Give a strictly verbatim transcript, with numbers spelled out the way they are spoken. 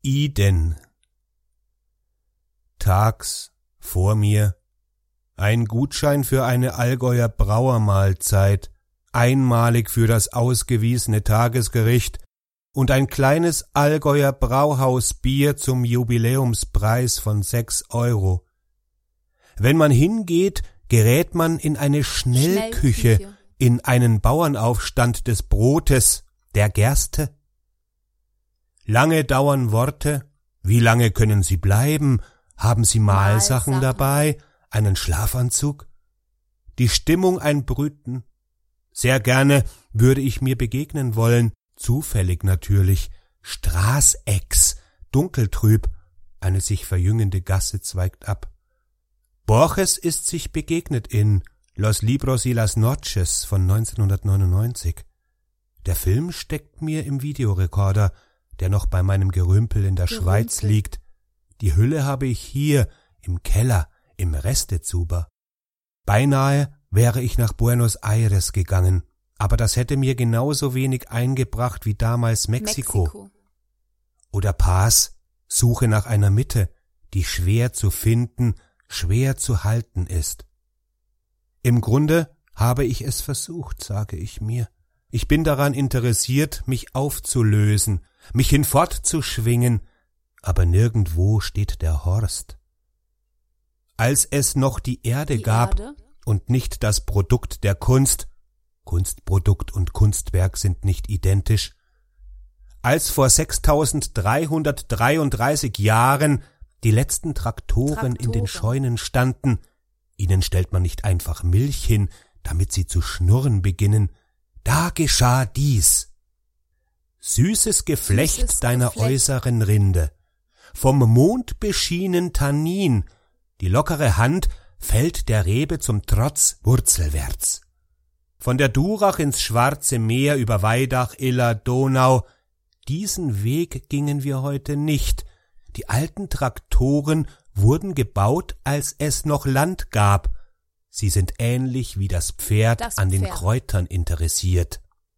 Iden. Tags vor mir ein Gutschein für eine Allgäuer Brauermahlzeit, einmalig für das ausgewiesene Tagesgericht und ein kleines Allgäuer Brauhausbier zum Jubiläumspreis von sechs Euro. Wenn man hingeht, gerät man in eine Schnellküche, Schnellküche. in einen Bauernaufstand des Brotes, der Gerste. Lange dauern Worte, wie lange können sie bleiben, haben sie Mahlsachen, Mahlsachen dabei, einen Schlafanzug? Die Stimmung ein Brüten. Sehr gerne würde ich mir begegnen wollen, zufällig natürlich, Straßex, dunkeltrüb, eine sich verjüngende Gasse zweigt ab. Borges ist sich begegnet in Los Libros y las Noches von neunzehnhundertneunundneunzig. Der Film steckt mir im Videorekorder, der noch bei meinem Gerümpel in der Gerümpel. Schweiz liegt. Die Hülle habe ich hier, im Keller, im Restezuber. Beinahe wäre ich nach Buenos Aires gegangen, aber das hätte mir genauso wenig eingebracht wie damals Mexiko. Mexiko. Oder Paz, Suche nach einer Mitte, die schwer zu finden, schwer zu halten ist. Im Grunde habe ich es versucht, sage ich mir. Ich bin daran interessiert, mich aufzulösen, mich hinfortzuschwingen, aber nirgendwo steht der Horst. Als es noch die Erde die gab Erde? und nicht das Produkt der Kunst, Kunstprodukt und Kunstwerk sind nicht identisch, als vor sechstausenddreihundertdreiunddreißig Jahren die letzten Traktoren, Traktoren in den Scheunen standen, ihnen stellt man nicht einfach Milch hin, damit sie zu schnurren beginnen, da geschah dies. Süßes Geflecht Süßes deiner Geflecht. äußeren Rinde, vom Mond beschienen Tannin, die lockere Hand fällt der Rebe zum Trotz wurzelwärts. Von der Durach ins Schwarze Meer über Weidach, Iller, Donau, diesen Weg gingen wir heute nicht. Die alten Traktoren wurden gebaut, als es noch Land gab. Sie sind ähnlich wie das Pferd, das Pferd. an den Kräutern interessiert.